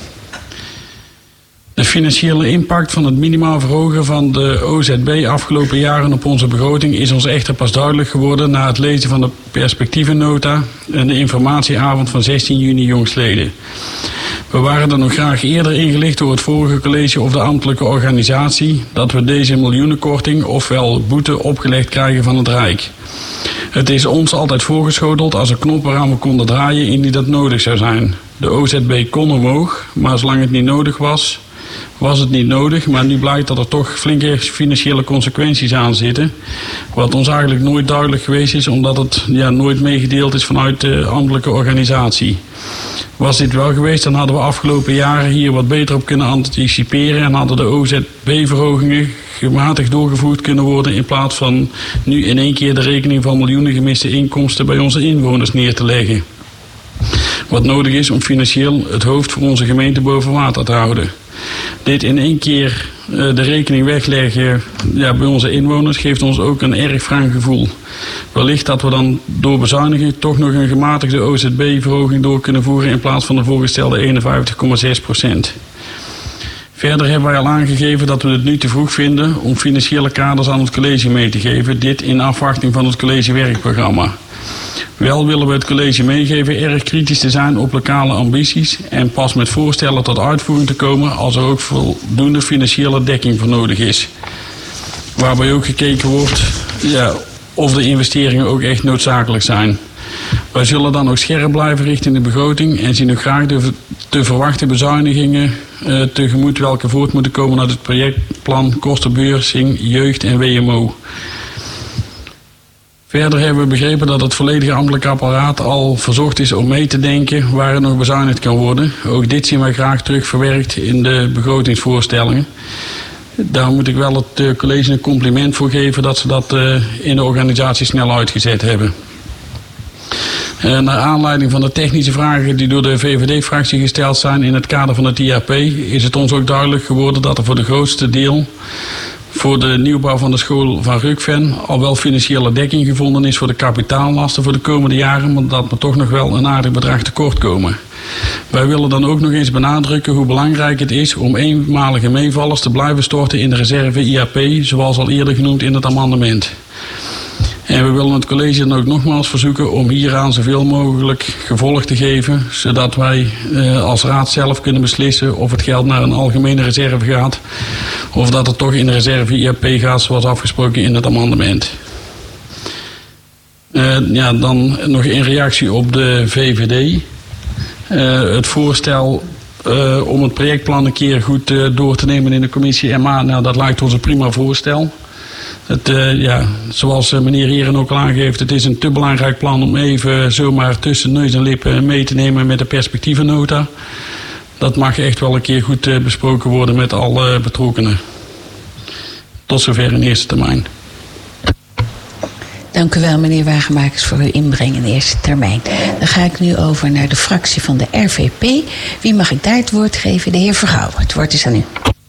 De financiële impact van het minimaal verhogen van de O Z B afgelopen jaren op onze begroting is ons echter pas duidelijk geworden na het lezen van de perspectievennota en de informatieavond van zestien juni jongstleden. We waren er nog graag eerder ingelicht door het vorige college of de ambtelijke organisatie dat we deze miljoenenkorting ofwel boete opgelegd krijgen van het Rijk. Het is ons altijd voorgeschoteld als een knop waaraan we konden draaien indien dat nodig zou zijn. De O Z B kon omhoog, maar zolang het niet nodig was, was het niet nodig. Maar nu blijkt dat er toch flinke financiële consequenties aan zitten. Wat ons eigenlijk nooit duidelijk geweest is, omdat het ja, nooit meegedeeld is vanuit de ambtelijke organisatie. Was dit wel geweest, dan hadden we afgelopen jaren hier wat beter op kunnen anticiperen en hadden de O Z B-verhogingen gematigd doorgevoerd kunnen worden in plaats van nu in één keer de rekening van miljoenen gemiste inkomsten bij onze inwoners neer te leggen. Wat nodig is om financieel het hoofd voor onze gemeente boven water te houden. Dit in één keer uh, de rekening wegleggen ja, bij onze inwoners geeft ons ook een erg wrang gevoel. Wellicht dat we dan door bezuinigen toch nog een gematigde O Z B-verhoging door kunnen voeren in plaats van de voorgestelde eenenvijftig komma zes procent. Verder hebben wij al aangegeven dat we het nu te vroeg vinden om financiële kaders aan het college mee te geven, dit in afwachting van het collegewerkprogramma. Wel willen we het college meegeven erg kritisch te zijn op lokale ambities en pas met voorstellen tot uitvoering te komen als er ook voldoende financiële dekking voor nodig is. Waarbij ook gekeken wordt ja, of de investeringen ook echt noodzakelijk zijn. Wij zullen dan ook scherp blijven richting de begroting en zien ook graag de te verwachte bezuinigingen uh, tegemoet welke voort moeten komen uit het projectplan kostenbeursing, jeugd en W M O. Verder hebben we begrepen dat het volledige ambtelijk apparaat al verzocht is om mee te denken waar er nog bezuinigd kan worden. Ook dit zien wij graag terug verwerkt in de begrotingsvoorstellingen. Daar moet ik wel het uh, college een compliment voor geven dat ze dat uh, in de organisatie snel uitgezet hebben. Uh, naar aanleiding van de technische vragen die door de V V D-fractie gesteld zijn in het kader van het I A P is het ons ook duidelijk geworden dat er voor de grootste deel voor de nieuwbouw van de school van Rukven al wel financiële dekking gevonden is voor de kapitaallasten voor de komende jaren, maar dat we toch nog wel een aardig bedrag tekort komen. Wij willen dan ook nog eens benadrukken hoe belangrijk het is om eenmalige meevallers te blijven storten in de reserve I A P, zoals al eerder genoemd in het amendement. En we willen het college dan ook nogmaals verzoeken om hieraan zoveel mogelijk gevolg te geven, zodat wij eh, als raad zelf kunnen beslissen of het geld naar een algemene reserve gaat, of dat het toch in de reserve I A P gaat zoals afgesproken in het amendement. Uh, ja, dan nog in reactie op de V V D. Uh, het voorstel uh, om het projectplan een keer goed uh, door te nemen in de commissie M A. Nou, dat lijkt ons een prima voorstel. Het, uh, ja, zoals uh, meneer Heren ook al aangeeft, het is een te belangrijk plan om even zomaar tussen neus en lippen mee te nemen met de perspectievennota. Dat mag echt wel een keer goed uh, besproken worden met alle betrokkenen. Tot zover in eerste termijn. Dank u wel, meneer Wagenmakers, voor uw inbreng in de eerste termijn. Dan ga ik nu over naar de fractie van de R V P. Wie mag ik daar het woord geven? De heer Vergouwen. Het woord is aan u.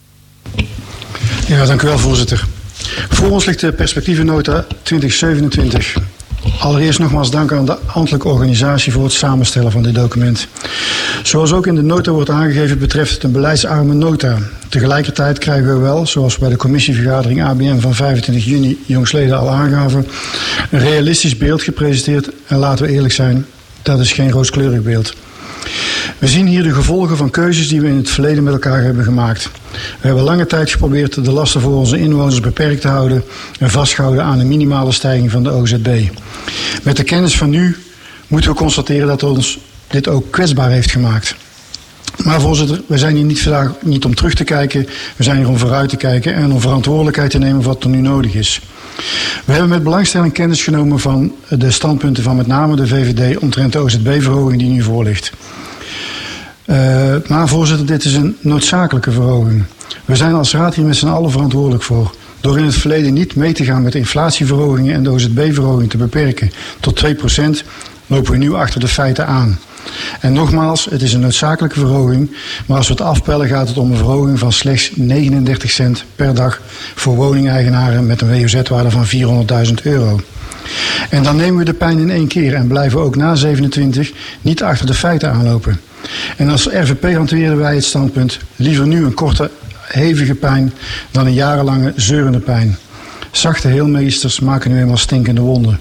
Ja, dank u wel, voorzitter. Voor ons ligt de perspectievennota twintig zevenentwintig. Allereerst nogmaals dank aan de ambtelijke organisatie voor het samenstellen van dit document. Zoals ook in de nota wordt aangegeven, betreft het een beleidsarme nota. Tegelijkertijd krijgen we wel, zoals we bij de commissievergadering A B M van vijfentwintig juni jongsleden al aangaven, een realistisch beeld gepresenteerd. En laten we eerlijk zijn, dat is geen rooskleurig beeld. We zien hier de gevolgen van keuzes die we in het verleden met elkaar hebben gemaakt. We hebben lange tijd geprobeerd de lasten voor onze inwoners beperkt te houden en vastgehouden aan een minimale stijging van de O Z B. Met de kennis van nu moeten we constateren dat ons dit ook kwetsbaar heeft gemaakt. Maar voorzitter, we zijn hier niet vandaag niet om terug te kijken, we zijn hier om vooruit te kijken en om verantwoordelijkheid te nemen voor wat er nu nodig is. We hebben met belangstelling kennis genomen van de standpunten van met name de V V D omtrent de O Z B-verhoging die nu voor ligt. Uh, maar voorzitter, dit is een noodzakelijke verhoging. We zijn als raad hier met z'n allen verantwoordelijk voor. Door in het verleden niet mee te gaan met de inflatieverhogingen en de O Z B-verhoging te beperken tot twee procent, lopen we nu achter de feiten aan. En nogmaals, het is een noodzakelijke verhoging, maar als we het afpellen gaat het om een verhoging van slechts negenendertig cent per dag voor woningeigenaren met een W O Z-waarde van vierhonderdduizend euro. En dan nemen we de pijn in één keer en blijven ook na zevenentwintig niet achter de feiten aanlopen. En als R V P hanteren wij het standpunt liever nu een korte, hevige pijn dan een jarenlange zeurende pijn. Zachte heelmeesters maken nu eenmaal stinkende wonden.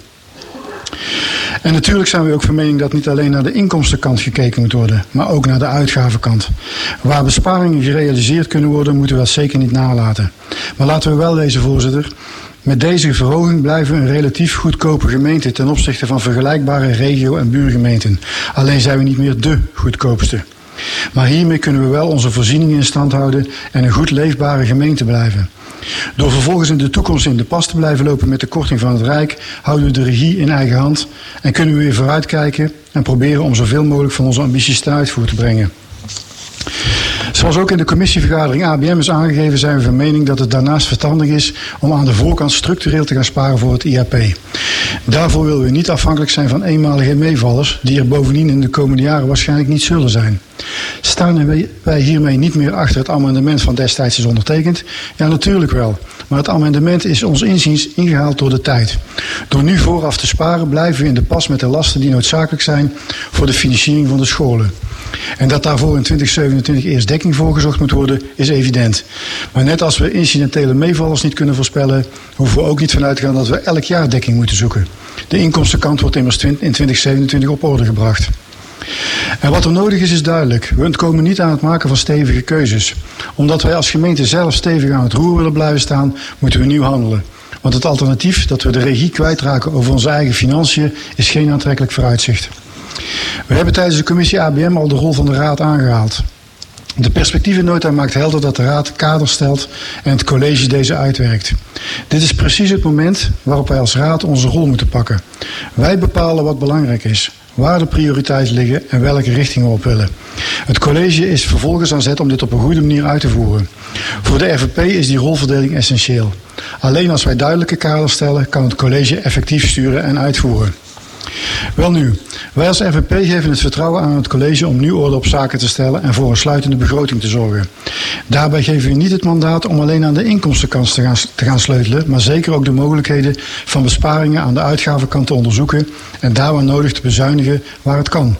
En natuurlijk zijn we ook van mening dat niet alleen naar de inkomstenkant gekeken moet worden, maar ook naar de uitgavenkant. Waar besparingen gerealiseerd kunnen worden, moeten we dat zeker niet nalaten. Maar laten we wel wezen, voorzitter, met deze verhoging blijven we een relatief goedkope gemeente ten opzichte van vergelijkbare regio- en buurgemeenten. Alleen zijn we niet meer dé goedkoopste. Maar hiermee kunnen we wel onze voorzieningen in stand houden en een goed leefbare gemeente blijven. Door vervolgens in de toekomst in de pas te blijven lopen met de korting van het Rijk, houden we de regie in eigen hand en kunnen we weer vooruitkijken en proberen om zoveel mogelijk van onze ambities ten uitvoer te brengen. Zoals ook in de commissievergadering A B M is aangegeven, zijn we van mening dat het daarnaast verstandig is om aan de voorkant structureel te gaan sparen voor het I A P. Daarvoor willen we niet afhankelijk zijn van eenmalige meevallers, die er bovendien in de komende jaren waarschijnlijk niet zullen zijn. Staan wij hiermee niet meer achter het amendement van destijds is ondertekend? Ja, natuurlijk wel. Maar het amendement is ons inziens ingehaald door de tijd. Door nu vooraf te sparen blijven we in de pas met de lasten die noodzakelijk zijn voor de financiering van de scholen. En dat daarvoor in twintig zevenentwintig eerst dekking voor gezocht moet worden, is evident. Maar net als we incidentele meevallers niet kunnen voorspellen, hoeven we ook niet vanuit te gaan dat we elk jaar dekking moeten zoeken. De inkomstenkant wordt immers in twintig zevenentwintig op orde gebracht. En wat er nodig is, is duidelijk. We ontkomen niet aan het maken van stevige keuzes. Omdat wij als gemeente zelf stevig aan het roer willen blijven staan, moeten we nu handelen. Want het alternatief, dat we de regie kwijtraken over onze eigen financiën, is geen aantrekkelijk vooruitzicht. We hebben tijdens de commissie A B M al de rol van de Raad aangehaald. De perspectievennota maakt helder dat de Raad kaders stelt en het college deze uitwerkt. Dit is precies het moment waarop wij als Raad onze rol moeten pakken. Wij bepalen wat belangrijk is, waar de prioriteiten liggen en welke richting we op willen. Het college is vervolgens aan zet om dit op een goede manier uit te voeren. Voor de R V P is die rolverdeling essentieel. Alleen als wij duidelijke kaders stellen, kan het college effectief sturen en uitvoeren. Welnu, wij als R V P geven het vertrouwen aan het college om nu orde op zaken te stellen en voor een sluitende begroting te zorgen. Daarbij geven we niet het mandaat om alleen aan de inkomstenkant te gaan, te gaan sleutelen, maar zeker ook de mogelijkheden van besparingen aan de uitgavenkant te onderzoeken en daar waar nodig te bezuinigen waar het kan.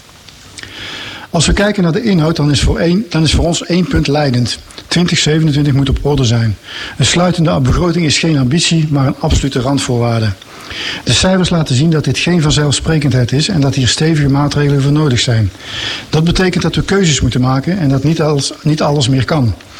Als we kijken naar de inhoud, dan is voor, één, dan is voor ons één punt leidend. twintig zevenentwintig moet op orde zijn. Een sluitende begroting is geen ambitie, maar een absolute randvoorwaarde. De cijfers laten zien dat dit geen vanzelfsprekendheid is en dat hier stevige maatregelen voor nodig zijn. Dat betekent dat we keuzes moeten maken en dat niet alles, niet alles meer kan.